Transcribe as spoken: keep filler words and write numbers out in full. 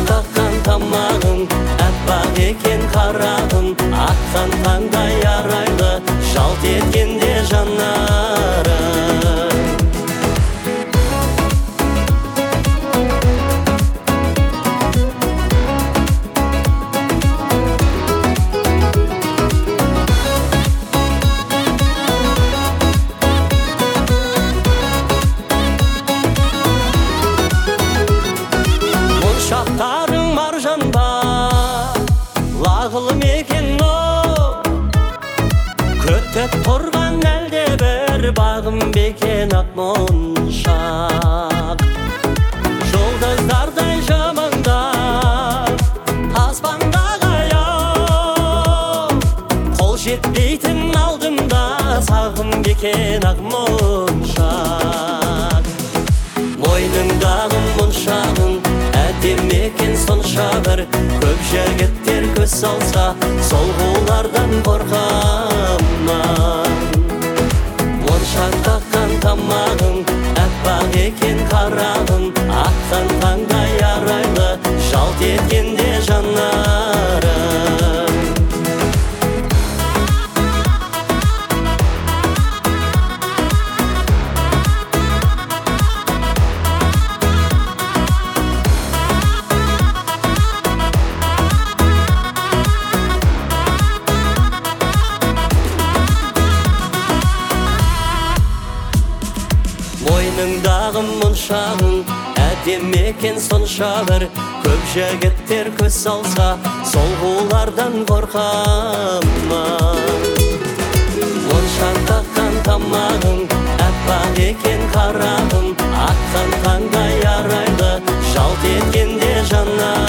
таққан тамағың, әппақ екен қарағың, атқан таңдай арайлы, жалт еткенде жанарың. Шақтарың маржанба, лағылым екен о, көттеп тұрған әлде бір бағым бекен ақ моншақ. Жұлдыздардай жамаңдап, аспандағы аяу, қол жетпейтін алдымда сағым бекен ақ моншақ. Мойныңдағы мұншағың әдемекен сонша бір, көп жігіттер көз салса, сол қулардан қорқамын. Моншақ таққан тамағың, әппақ екен қарағың, атқан таңдай арайлы, жалт еткенде жанарың. Мойныңдағы мұншағың әдемекен сонша бір, көп жігіттер көз салса, сол қулардан қорқамын. Моншақ таққан тамағың, әппақ екен қарағың, атқан таңдай арайлы, жалт еткенде жанарың.